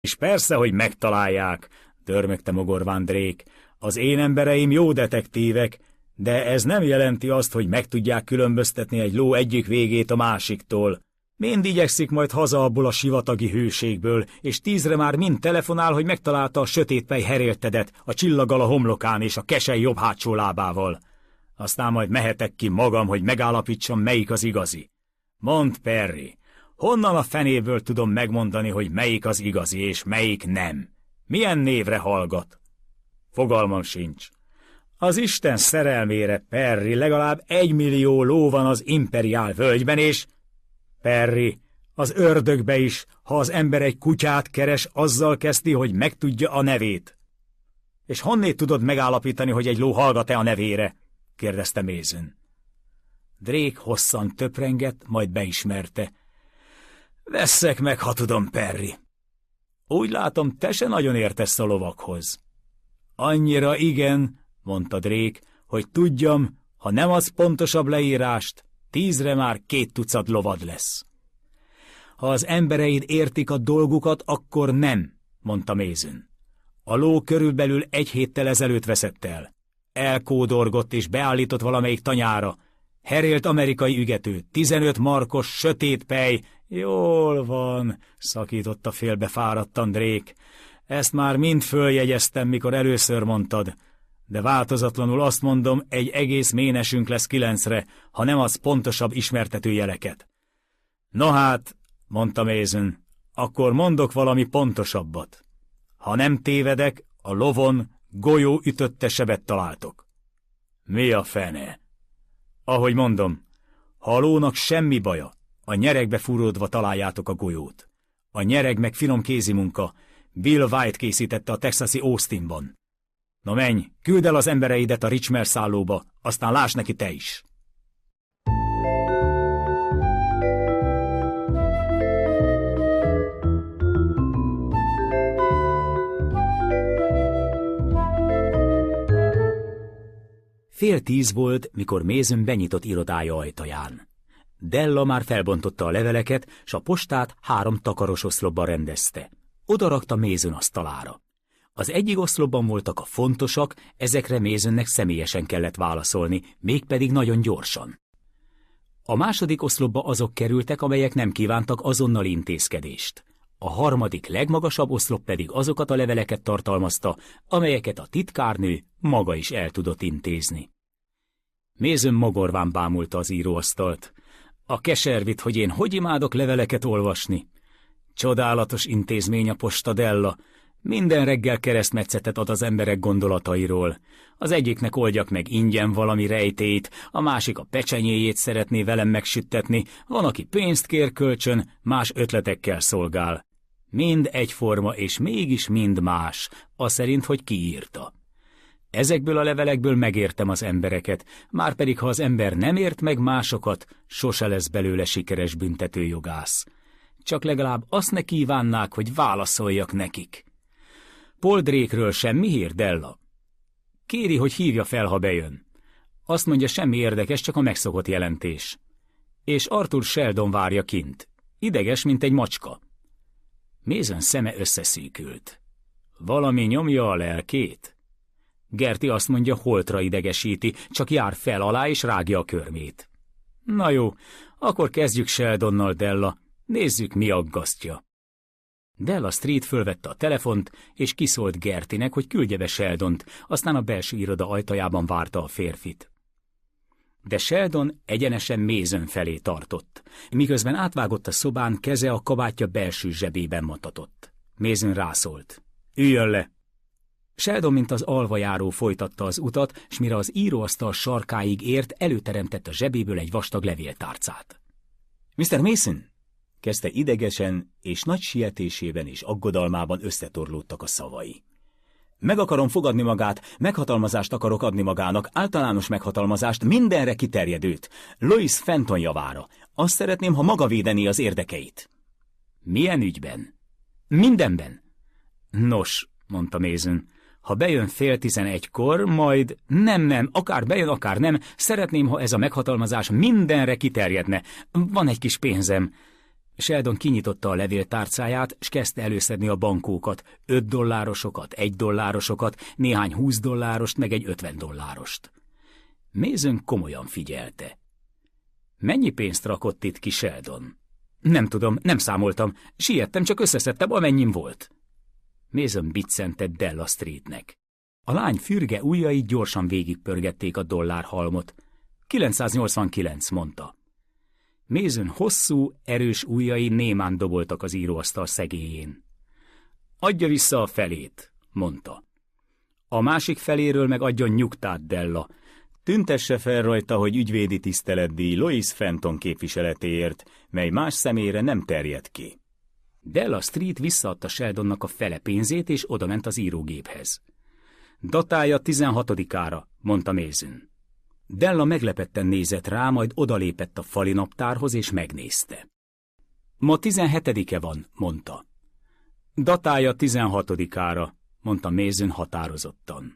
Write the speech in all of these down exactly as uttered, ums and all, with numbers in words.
És persze, hogy megtalálják, dörmögte mogorván Drake. Az én embereim jó detektívek, de ez nem jelenti azt, hogy meg tudják különböztetni egy ló egyik végét a másiktól. Mind igyekszik majd haza abból a sivatagi hőségből, és tízre már mind telefonál, hogy megtalálta a sötétpej heréltedet, a csillaggal a homlokán és a kesely jobb hátsó lábával. Aztán majd mehetek ki magam, hogy megállapítsam, melyik az igazi. Mondd, Perry, honnan a fenéből tudom megmondani, hogy melyik az igazi és melyik nem? Milyen névre hallgat? Fogalmam sincs. Az Isten szerelmére, Perry, legalább egy millió ló van az imperiál völgyben, és... Perry, az ördögbe is, ha az ember egy kutyát keres, azzal kezdi, hogy megtudja a nevét. És honnét tudod megállapítani, hogy egy ló hallgat-e a nevére? Kérdezte Mason. Drake hosszan töprengett, majd beismerte. Vesszek meg, ha tudom, Perry. Úgy látom, te se nagyon értesz a lovakhoz. Annyira igen, mondta Drake, hogy tudjam, ha nem az pontosabb leírást, tízre már két tucat lovad lesz. Ha az embereid értik a dolgukat, akkor nem, mondta Mason. A ló körülbelül egy héttel ezelőtt veszett el. Elkódorgott és beállított valamelyik tanyára. Herélt amerikai ügető, tizenöt markos, sötét pej. Jól van, szakította félbe fáradtan Drake. Ezt már mind följegyeztem, mikor először mondtad. De változatlanul azt mondom, egy egész ménesünk lesz kilencre, ha nem az pontosabb ismertetőjeleket. No hát, mondta Mason, akkor mondok valami pontosabbat. Ha nem tévedek, a lovon golyó ütötte sebet találtok. Mi a fene? Ahogy mondom, ha a lónak semmi baja, a nyeregbe fúródva találjátok a golyót. A nyereg meg finom kézimunka, Bill White készítette a texasi Austinban. Na menj, küldd el az embereidet a Richmond szállóba, aztán láss neki te is. Fél tíz volt, mikor Mason benyitott irodája ajtaján. Della már felbontotta a leveleket, s a postát három takaros oszlopba rendezte. Oda rakta Mason asztalára. Az egyik oszlopban voltak a fontosak, ezekre Masonnek személyesen kellett válaszolni, mégpedig nagyon gyorsan. A második oszlopba azok kerültek, amelyek nem kívántak azonnali intézkedést. A harmadik legmagasabb oszlop pedig azokat a leveleket tartalmazta, amelyeket a titkárnő maga is el tudott intézni. Mason mogorván bámulta az íróasztalt. A keservit, hogy én hogy imádok leveleket olvasni. Csodálatos intézmény a posta, Della. Minden reggel keresztmetszetet ad az emberek gondolatairól. Az egyiknek oldjak meg ingyen valami rejtélyt, a másik a pecsenyéjét szeretné velem megsüttetni, van, aki pénzt kér kölcsön, más ötletekkel szolgál. Mind egyforma, és mégis mind más, az szerint, hogy ki írta. Ezekből a levelekből megértem az embereket, márpedig ha az ember nem ért meg másokat, sose lesz belőle sikeres büntetőjogász. Csak legalább azt ne kívánnák, hogy válaszoljak nekik. Paul Drake-ről semmi hír, Della? Kéri, hogy hívja fel, ha bejön. Azt mondja, semmi érdekes, csak a megszokott jelentés. És Arthur Sheldon várja kint. Ideges, mint egy macska. Mason szeme összeszűkült. Valami nyomja a lelkét? Gerti azt mondja, holtra idegesíti, csak jár fel alá és rágja a körmét. Na jó, akkor kezdjük Sheldonnal, Della. Nézzük, mi aggasztja. Della Street fölvette a telefont, és kiszólt Gertinek, hogy küldje be Sheldont, aztán a belső iroda ajtajában várta a férfit. De Sheldon egyenesen Mason felé tartott, miközben átvágott a szobán, keze a kabátja belső zsebében matatott. Mason rászólt. Üljön le! Sheldon, mint az alvajáró folytatta az utat, s mire az íróasztal sarkáig ért, előteremtett a zsebéből egy vastag levéltárcát. miszter Mason! Kezdte idegesen, és nagy sietésében és aggodalmában összetorlódtak a szavai. Meg akarom fogadni magát, meghatalmazást akarok adni magának, általános meghatalmazást, mindenre kiterjedőt, Lois Fenton javára. Azt szeretném, ha maga védené az érdekeit. Milyen ügyben? Mindenben. Nos, mondta Mason, ha bejön fél tizenegykor, majd nem, nem, akár bejön, akár nem, szeretném, ha ez a meghatalmazás mindenre kiterjedne. Van egy kis pénzem. Sheldon kinyitotta a levéltárcáját, s kezdte előszedni a bankókat, öt dollárosokat, egy dollárosokat, néhány húsz dollárost, meg egy ötven dollárost. Mason komolyan figyelte. Mennyi pénzt rakott itt ki Sheldon? Nem tudom, nem számoltam, siettem, csak összeszedtem, amennyim volt. Mason biccentett Della Streetnek. A lány fürge ujjai gyorsan végigpörgették a dollárhalmot. kilencszáznyolcvankilenc, mondta. Mason hosszú, erős ujjai némán doboltak az íróasztal szegélyén. Adja vissza a felét, mondta. A másik feléről meg adjon nyugtát, Della. Tüntesse fel rajta, hogy ügyvédi tiszteletdíj Lois Fenton képviseletéért, mely más személyre nem terjed ki. Della Street visszaadta Sheldonnak a fele pénzét, és odament az írógéphez. Datálja tizenhatodikára, mondta Mason. Della meglepetten nézett rá, majd odalépett a fali naptárhoz, és megnézte. Ma tizenhetedike van, mondta. Datálja tizenhatodikára, mondta Mason határozottan.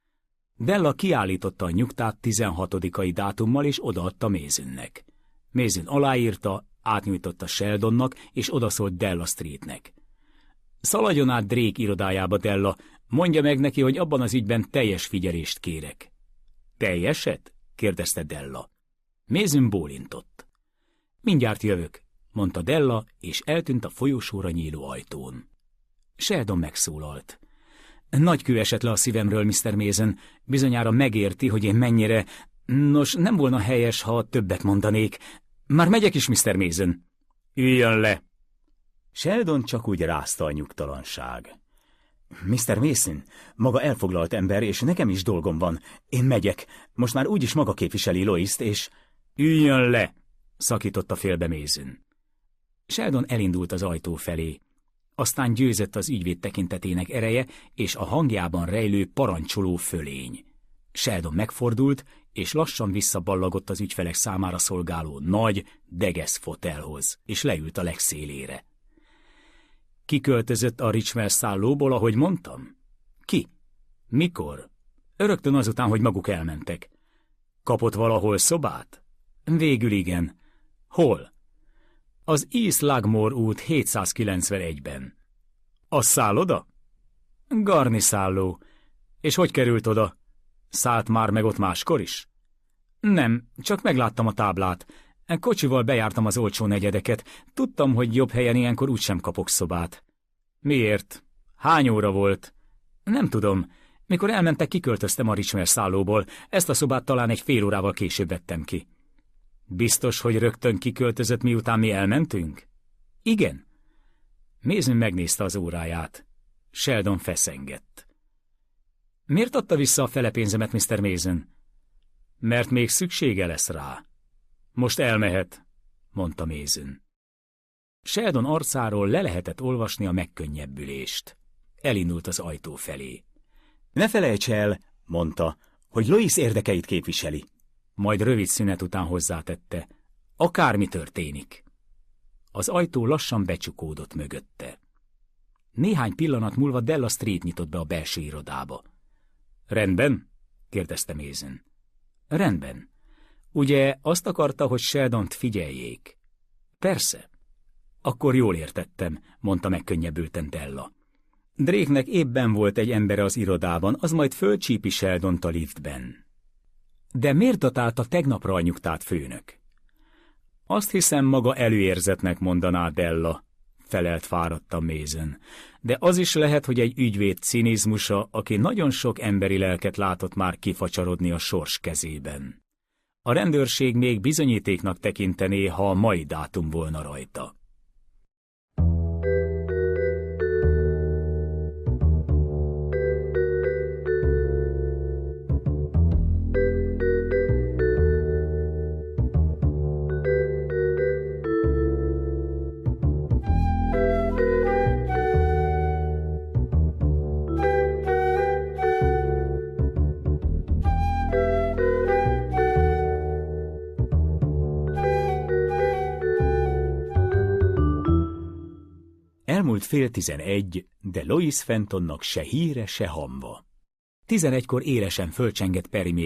Della kiállította a nyugtát tizenhatodikai dátummal, és odaadta Masonnek. Mason aláírta, átnyújtotta Sheldonnak, és odaszólt Della Streetnek. Szaladjon át Drake irodájába, Della, mondja meg neki, hogy abban az ügyben teljes figyelést kérek. Teljeset? kérdezte Della. Mason bólintott. Mindjárt jövök, mondta Della, és eltűnt a folyosóra nyíló ajtón. Sheldon megszólalt. Nagy kő esett le a szívemről, miszter Mason. Bizonyára megérti, hogy én mennyire... Nos, nem volna helyes, ha többet mondanék. Már megyek is, miszter Mason. Üljön le! Sheldon csak úgy rázta a nyugtalanság. miszter Mason, maga elfoglalt ember, és nekem is dolgom van. Én megyek. Most már úgyis maga képviseli Loist, és... Üljön le! Szakította félbe Mason. Sheldon elindult az ajtó felé. Aztán győzött az ügyvéd tekintetének ereje, és a hangjában rejlő parancsoló fölény. Sheldon megfordult, és lassan visszaballagott az ügyfelek számára szolgáló nagy, degesz fotelhoz, és leült a legszélére. Kiköltözött a Richmond szállóból, ahogy mondtam? Ki? Mikor? Rögtön azután, hogy maguk elmentek. Kapott valahol szobát? Végül igen. Hol? Az East Lagmore út hétszázkilencvenegyben. A szálloda? Garni szálló. És hogy került oda? Szállt már meg ott máskor is? Nem, csak megláttam a táblát. Kocsival bejártam az olcsó negyedeket. Tudtam, hogy jobb helyen ilyenkor úgysem kapok szobát. Miért? Hány óra volt? Nem tudom. Mikor elmentek, kiköltöztem a Richmond szállóból. Ezt a szobát talán egy fél órával később vettem ki. Biztos, hogy rögtön kiköltözött, miután mi elmentünk? Igen. Mason megnézte az óráját. Sheldon feszengett. Miért adta vissza a fele pénzemet, miszter Mason? Mert még szüksége lesz rá. Most elmehet, mondta Mason. Sheldon arcáról le lehetett olvasni a megkönnyebbülést. Elindult az ajtó felé. Ne felejts el, mondta, hogy Lois érdekeit képviseli. Majd rövid szünet után hozzátette. Akármi történik. Az ajtó lassan becsukódott mögötte. Néhány pillanat múlva Della Street nyitott be a belső irodába. Rendben? kérdezte Mason. Rendben. Ugye azt akarta, hogy Sheldont figyeljék? Persze. Akkor jól értettem, mondta megkönnyebbülten Della. Drake-nek éppen volt egy embere az irodában, az majd fölcsípi Sheldont a liftben. De miért datálta tegnapra a nyugtát, főnök? Azt hiszem, maga előérzetnek mondaná Della, felelt fáradtan Mason. De az is lehet, hogy egy ügyvéd cinizmusa, aki nagyon sok emberi lelket látott már kifacsarodni a sors kezében. A rendőrség még bizonyítéknak tekintené, ha a mai dátum volna rajta. Elmúlt fél tizenegy, de Lois Fentonnak se híre, se hamva. Tizenegykor élesen fölcsengett Perry